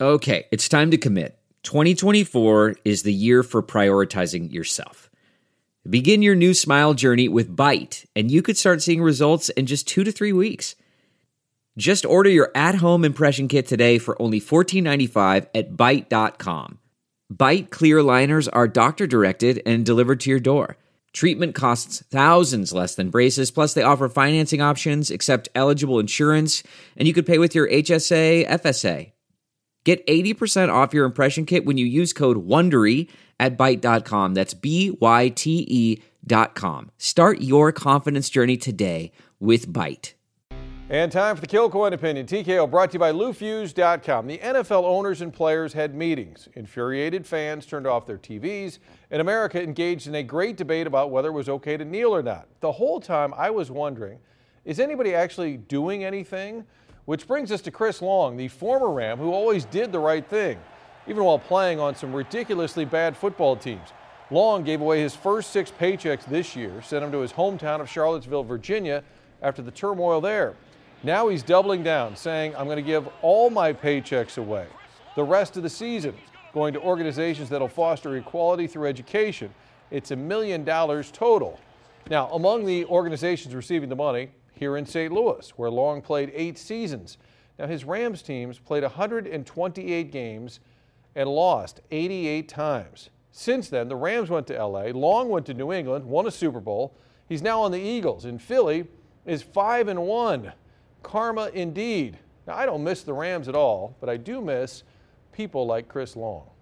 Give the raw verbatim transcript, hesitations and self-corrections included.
Okay, it's time to commit. twenty twenty-four is the year for prioritizing yourself. Begin your new smile journey with Byte, and you could start seeing results in just two to three weeks. Just order your at-home impression kit today for only fourteen ninety-five at byte dot com. Byte clear aligners are doctor-directed and delivered to your door. Treatment costs thousands less than braces, plus they offer financing options, accept eligible insurance, and you could pay with your H S A, F S A. Get eighty percent off your impression kit when you use code WONDERY at byte dot com. That's B Y T E dot com. Start your confidence journey today with Byte. And time for the Kilcoyne Opinion. T K O brought to you by Lou Fuse dot com. The N F L owners and players had meetings. Infuriated fans turned off their T Vs, and America engaged in a great debate about whether it was okay to kneel or not. The whole time I was wondering, is anybody actually doing anything? Which brings us to Chris Long, the former Ram who always did the right thing, even while playing on some ridiculously bad football teams. Long gave away his first six paychecks this year, sent him to his hometown of Charlottesville, Virginia, after the turmoil there. Now he's doubling down, saying, I'm going to give all my paychecks away the rest of the season, going to organizations that will foster equality through education. It's a million dollars total. Now, among the organizations receiving the money, here in Saint Louis, where Long played eight seasons. Now, his Rams teams played one hundred twenty-eight games and lost eighty-eight times. Since then, the Rams went to L A, Long went to New England, won a Super Bowl. He's now on the Eagles, and Philly is five and one. Karma indeed. Now, I don't miss the Rams at all, but I do miss people like Chris Long.